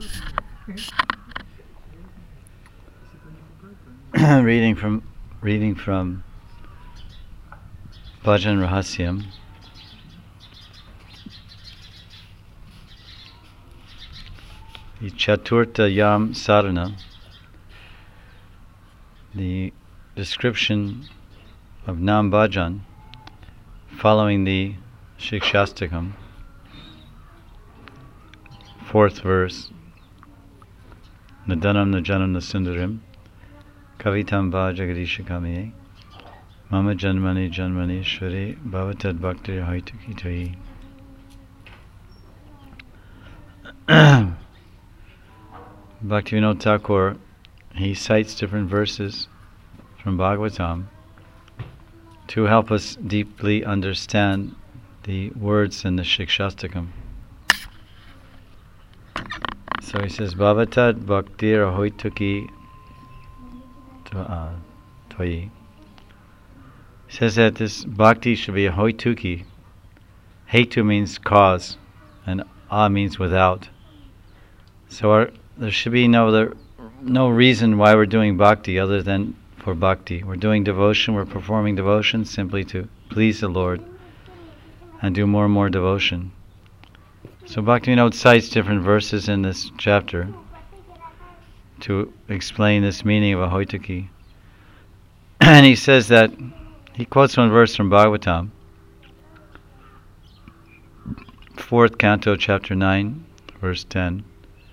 reading from Bhajan Rahasyam. The Chaturtha Yam Sadhana, the description of Nam Bhajan following the Shikshastakam, 4th verse. Nadanam Najanam Nasundarim Kavitam Va Jagadishakamiye Mama Janmani Janmani Shwari Bhavatad Bhakti Haituki Toyi. Bhaktivinoda Thakur, he cites different verses from Bhagavatam to help us deeply understand the words in the Shikshastakam. So he says, Bhavatad Bhaktir Ahoituki Toyi. He says that this bhakti should be a hoituki. Hetu means cause, and a means without. So there should be no reason why we're doing bhakti other than for bhakti. We're doing devotion, we're performing devotion simply to please the Lord and do more and more devotion. So Bhaktivinoda cites different verses in this chapter to explain this meaning of a hoituki. And he says that, he quotes one verse from Bhagavatam, 4th canto, chapter 9, verse 10.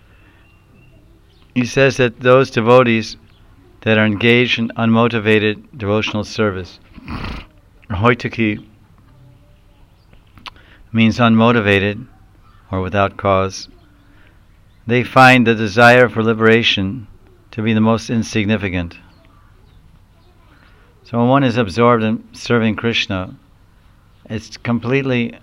He says that those devotees that are engaged in unmotivated devotional service, hoituki means unmotivated or without cause, they find the desire for liberation to be the most insignificant. So when one is absorbed in serving Krishna, it's completely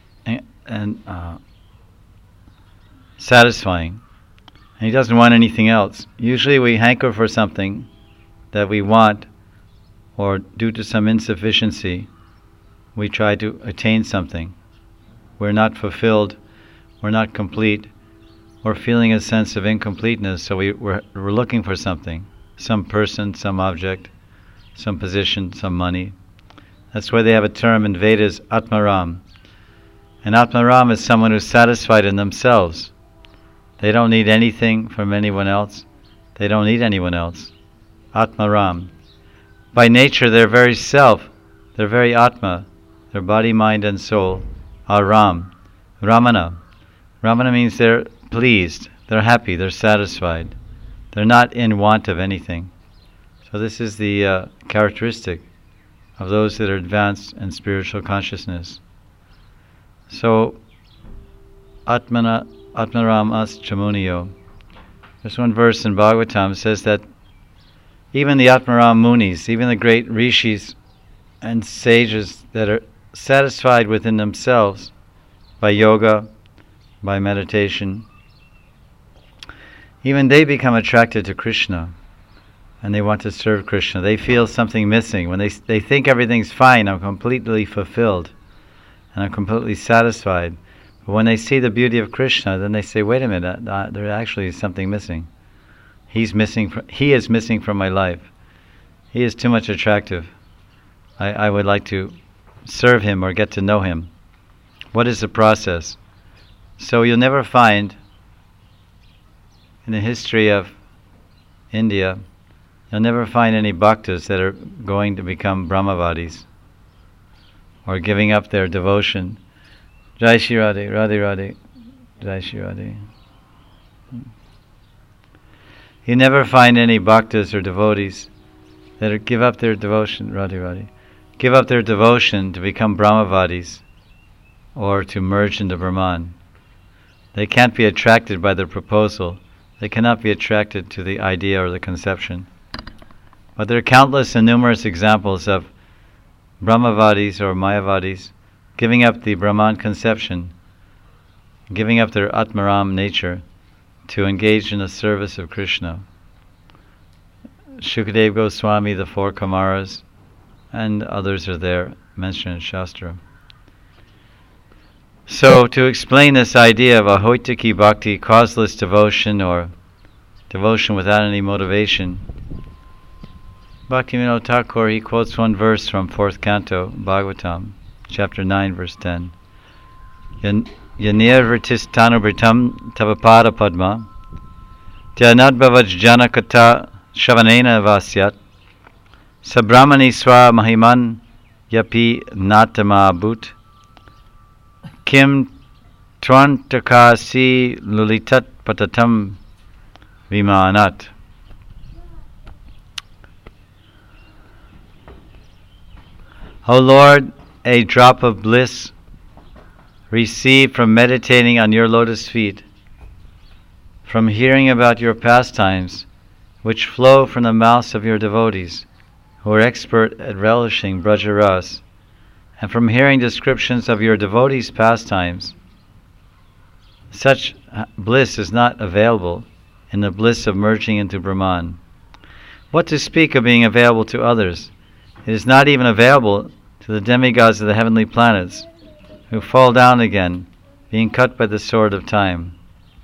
satisfying, and he doesn't want anything else. Usually we hanker for something that we want, or due to some insufficiency, we try to attain something. We're not fulfilled, we're not complete, we're feeling a sense of incompleteness, so we're looking for something, some person, some object, some position, some money. That's why they have a term in Vedas, Atmaram. And Atmaram is someone who's satisfied in themselves. They don't need anything from anyone else. They don't need anyone else. Atmaram. By nature, they're very self. They're very Atma. Their body, mind, and soul are Ram. Ramana. Ramana means they're pleased. They're happy. They're satisfied. They're not in want of anything. So this is the characteristic of those that are advanced in spiritual consciousness. So, Atmaram as Chamuniyo. There's one verse in Bhagavatam says that even the Atmaram Munis, even the great rishis and sages that are satisfied within themselves by yoga, by meditation, even they become attracted to Krishna. And they want to serve Krishna. They feel something missing. When they think everything's fine, I'm completely fulfilled, and I'm completely satisfied. But when they see the beauty of Krishna, then they say, wait a minute, there actually is something missing. He is missing from my life. He is too much attractive. I would like to serve him or get to know him. What is the process? So you'll never find in the history of India, you'll never find any bhaktas that are going to become Brahmavadis or giving up their devotion. Jai Shri Radhe, Radhe Radhe, Jai Shri Radhe. You never find any bhaktas or devotees that give up their devotion, Radhe Radhe, give up their devotion to become Brahmavadis or to merge into Brahman. They can't be attracted by the proposal. They cannot be attracted to the idea or the conception. But there are countless and numerous examples of Brahmavadis or Mayavadis giving up the Brahman conception, giving up their Atmaram nature to engage in the service of Krishna. Shukadeva Goswami, the 4 Kumaras, and others are there mentioned in Shastra. So, to explain this idea of ahoitaki bhakti, causeless devotion or devotion without any motivation, Bhaktivinoda Thakur, he quotes one verse from 4th canto, Bhagavatam, chapter 9, verse 10. Yanirvritis-tanubritam tavapada padma dhyanadbhavaj janakata shavanena vasyat sabramani swa mahiman yapi natama bhut kim twantakasi lulitat patatam vimanat. O Lord, a drop of bliss received from meditating on your lotus feet, from hearing about your pastimes, which flow from the mouths of your devotees, who are expert at relishing Brajaras, and from hearing descriptions of your devotees' pastimes. Such bliss is not available in the bliss of merging into Brahman. What to speak of being available to others? It is not even available to the demigods of the heavenly planets, who fall down again, being cut by the sword of time.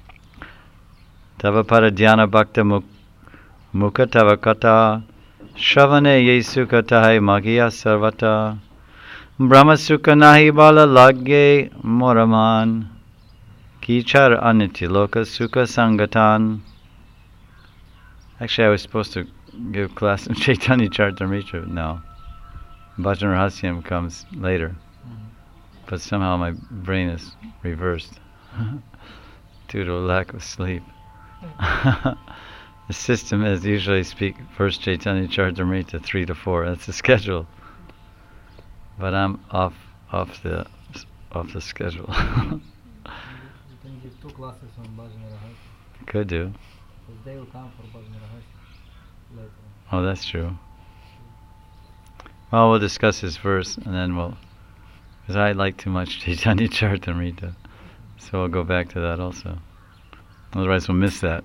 Tava paradhyana bhakta mukha tava kata Shravane yesuka tahai magiya sarvata Brahma sukha nahi bala lagye moraman Kichar aniti loka sukha sangatan. Actually, I was supposed to give class in Chaitanya Charitamrita now. Bhajan Rahasyam comes later. But somehow my brain is reversed due to a lack of sleep. The system is usually speak first Chaitanya Charitamrita 3 to 4. That's the schedule. But I'm off the schedule. You can give 2 classes on Bhajan Rahasya. Could do. Because they will come for Bhajan Rahasya later. Oh, that's true. Well, we'll discuss this verse and then because I like too much Chaitanya Charitamrita, so we'll go back to that also. Otherwise we'll miss that.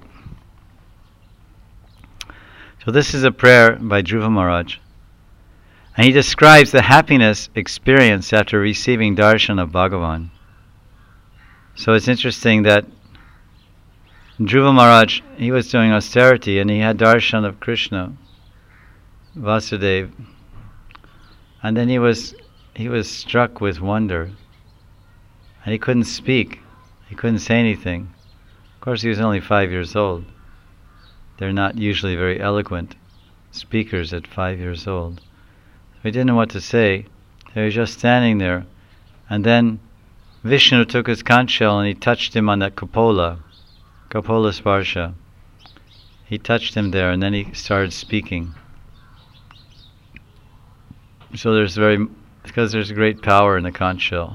So this is a prayer by Dhruva Maharaj. And he describes the happiness experienced after receiving darshan of Bhagavan. So it's interesting that Dhruva Maharaj, he was doing austerity and he had darshan of Krishna, Vasudeva. And then he was struck with wonder. And he couldn't speak. He couldn't say anything. Of course, he was only 5 years old. They're not usually very eloquent speakers at 5 years old. So he didn't know what to say. He was just standing there. And then Vishnu took his conch shell and he touched him on that Kapola Sparsha. He touched him there and then he started speaking. So because there's great power in the conch shell.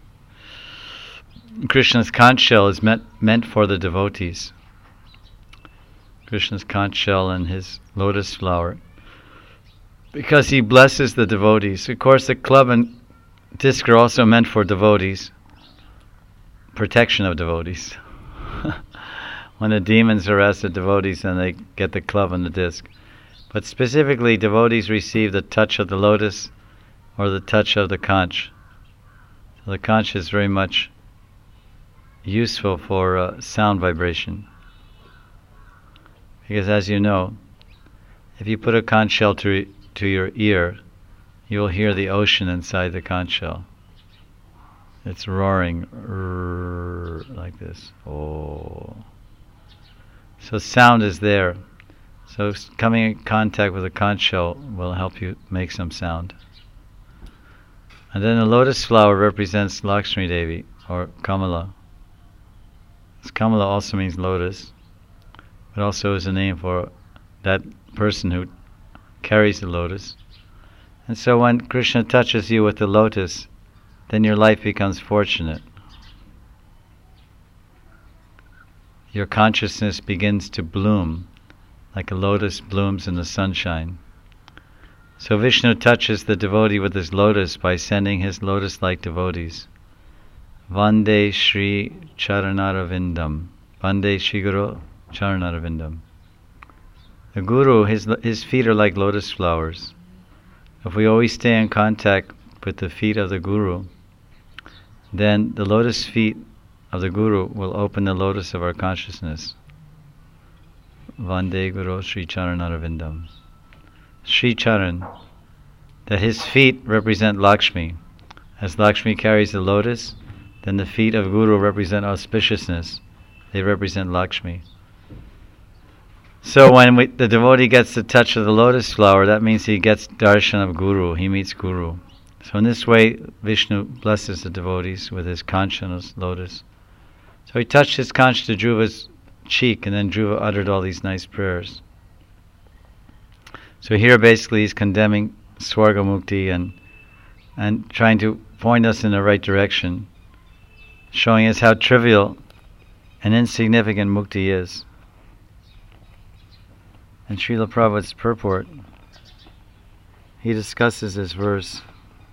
Krishna's conch shell is meant for the devotees. Krishna's conch shell and his lotus flower. Because he blesses the devotees. Of course, the club and disc are also meant for devotees. Protection of devotees. When the demons harass the devotees, then they get the club and the disc. But specifically, devotees receive the touch of the lotus or the touch of the conch. So the conch is very much useful for sound vibration. Because as you know, if you put a conch shell to your ear, you will hear the ocean inside the conch shell. It's roaring like this. Oh. So sound is there. So coming in contact with a conch shell will help you make some sound. And then the lotus flower represents Lakshmi Devi, or Kamala. Kamala also means lotus. It also is a name for that person who carries the lotus. And so when Krishna touches you with the lotus, then your life becomes fortunate. Your consciousness begins to bloom like a lotus blooms in the sunshine. So Vishnu touches the devotee with his lotus by sending his lotus-like devotees. Vande Shri Charanaravindam. Vande Shri Guru Charanaravindam. The Guru, his feet are like lotus flowers. If we always stay in contact with the feet of the Guru, then the lotus feet of the Guru will open the lotus of our consciousness. Vande Guru Sri Charanarvindam. Sri Charan, that his feet represent Lakshmi. As Lakshmi carries the lotus, then the feet of Guru represent auspiciousness. They represent Lakshmi. So when the devotee gets the touch of the lotus flower, that means he gets darshan of Guru, he meets Guru. So in this way, Vishnu blesses the devotees with his conch and his lotus. So he touched his conch to Dhruva's cheek, and then Dhruva uttered all these nice prayers. So here basically he's condemning Swarga Mukti and trying to point us in the right direction, showing us how trivial and insignificant Mukti is. In Srila Prabhupada's purport, he discusses this verse.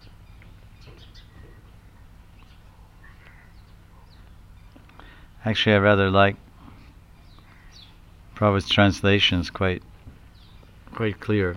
Actually, I rather like Prabhupada's translation. It's quite clear.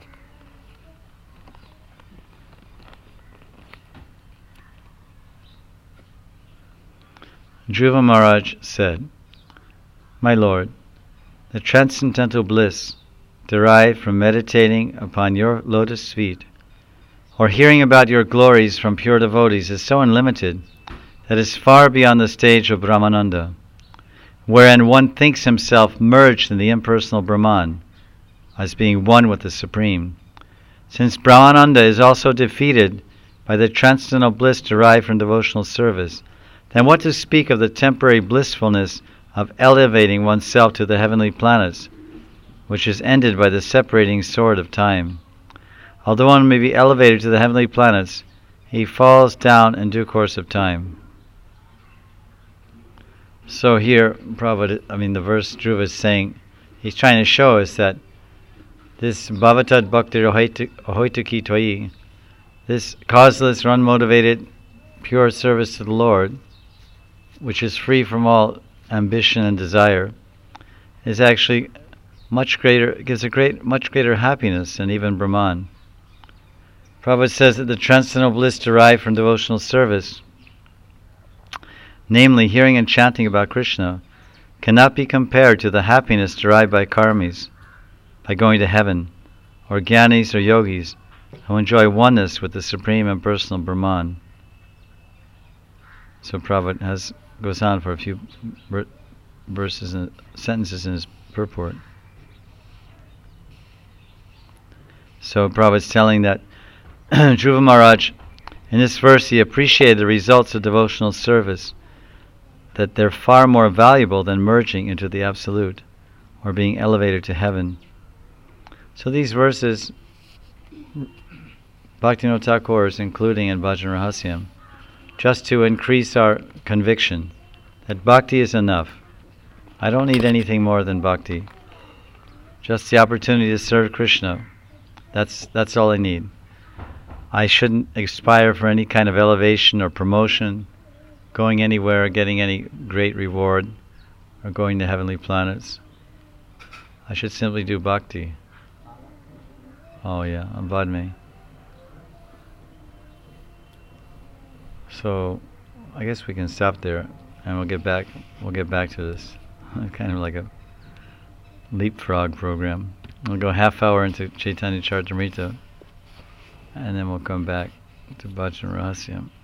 Dhruva Maharaj said, "My Lord, the transcendental bliss derived from meditating upon your lotus feet or hearing about your glories from pure devotees is so unlimited that is far beyond the stage of Brahmananda, wherein one thinks himself merged in the impersonal Brahman, as being one with the Supreme. Since Brahmananda is also defeated by the transcendental bliss derived from devotional service, then what to speak of the temporary blissfulness of elevating oneself to the heavenly planets, which is ended by the separating sword of time? Although one may be elevated to the heavenly planets, he falls down in due course of time." So here, Prabhupada, the verse Dhruva is saying, he's trying to show us that this bhavatad bhakti ahoituki toyi, this causeless, unmotivated, pure service to the Lord, which is free from all ambition and desire, is actually much greater, gives much greater happiness than even Brahman. Prabhupada says that the transcendental bliss derived from devotional service, namely hearing and chanting about Krishna, cannot be compared to the happiness derived by karmis, by going to heaven, or jnanis or yogis, who enjoy oneness with the Supreme Impersonal Brahman. So Prabhupada goes on for a few verses and sentences in his purport. So Prabhupada's telling that Dhruva Maharaj, in this verse, he appreciated the results of devotional service, that they're far more valuable than merging into the Absolute or being elevated to heaven. So these verses, Bhaktivinoda Thakur is including in Bhajan Rahasyam, just to increase our conviction that bhakti is enough. I don't need anything more than bhakti. Just the opportunity to serve Krishna. That's all I need. I shouldn't aspire for any kind of elevation or promotion, going anywhere, getting any great reward, or going to heavenly planets. I should simply do bhakti. Oh yeah, Abadme. So I guess we can stop there, and we'll get back to this. Kind of like a leapfrog program. We'll go half hour into Chaitanya Charitamrita, and then we'll come back to Bhajan Rahasyam.